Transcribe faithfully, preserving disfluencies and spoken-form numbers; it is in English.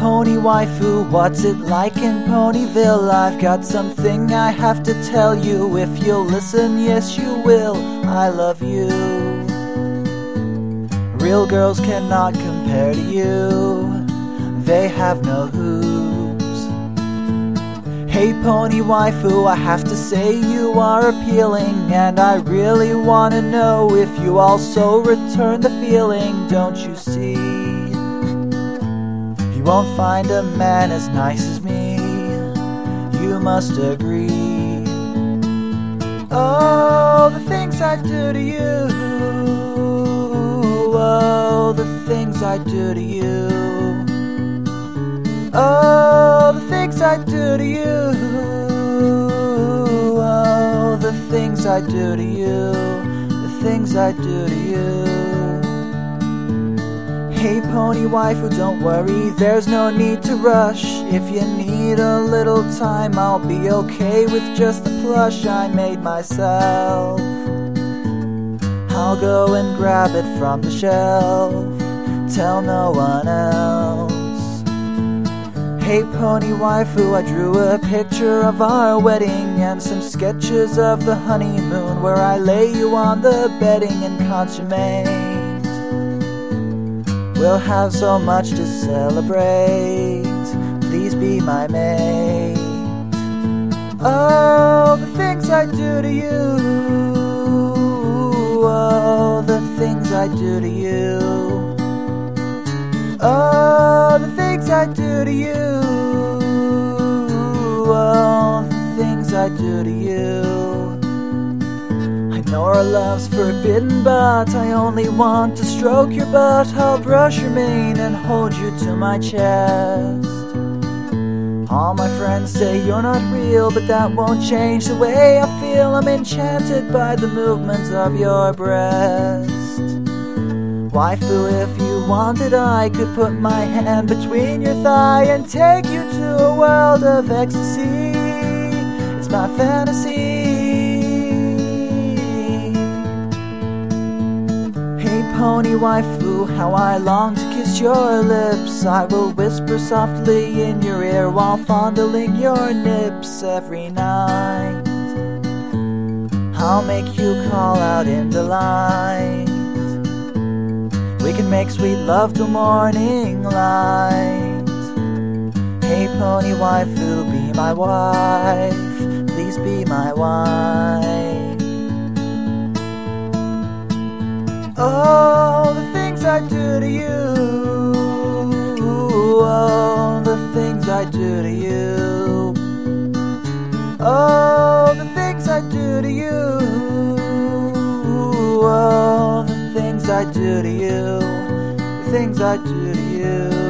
pony waifu, what's it like in Ponyville? I've got something I have to tell you. If you'll listen, yes you will. I love you. Real girls cannot compare to you. They have no hoops. Hey pony waifu, I have to say you are appealing, and I really wanna know if you also return the feeling. Don't you see? You won't find a man as nice as me. You must agree. Oh, the things I do to you. Oh, the things I do to you. Oh, the things I do to you. Oh, the things I do to you. The things I do to you. Hey pony waifu, don't worry, there's no need to rush. If you need a little time, I'll be okay with just the plush I made myself. I'll go and grab it from the shelf. Tell no one else. Hey pony waifu, I drew a picture of our wedding and some sketches of the honeymoon where I lay you on the bedding and consummate. We'll have so much to celebrate. Please be my mate. Oh, the things I do to you. Oh, the things I do to you. Oh, the things I do to you. Oh, the things I do to you. I know our love's forbidden, but I only want to stroke your butt. I'll brush your mane and hold you to my chest. All my friends say you're not real, but that won't change the way I feel. I'm enchanted by the movements of your breast. Waifu, if you wanted, I could put my hand between your thigh and take you to a world of ecstasy. It's my fantasy. Hey pony waifu, how I long to kiss your lips. I will whisper softly in your ear while fondling your nips every night. I'll make you call out in delight. We can make sweet love till morning light. Hey pony waifu, be my wife. Please be my wife. Oh, the things I do to you. Oh, the things I do to you. Oh, the things I do to you. Oh, the things I do to you. The things I do to you.